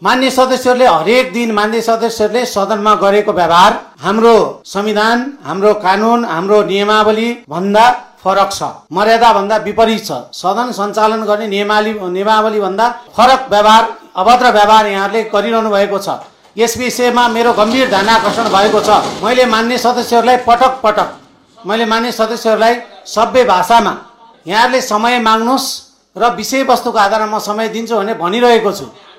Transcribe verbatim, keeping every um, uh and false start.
मान्य सदस्यहरूले हरेक दिन मान्य सदस्यहरूले सदनमा गरेको व्यवहार हाम्रो संविधान, हाम्रो कानुन, हाम्रो नियमावली भन्दा फरक छ, मर्यादा भन्दा विपरीत छ। सदन सञ्चालन गर्ने नियमावली नियमावली भन्दा फरक व्यवहार, अभद्र व्यवहार यहाँहरूले गरिरहनु भएको छ। यस विषयमा मेरो गम्भीर ध्यान आकर्षण भएको छ। मैले मान्य सदस्यहरूलाई पटक पटक मैले मान्य सदस्यहरूलाई सभ्य भाषामा यहाँहरूले समय माग्नुहोस् र विषयवस्तुको आधारमा म समय दिन्छु भने भनिरहेको छु।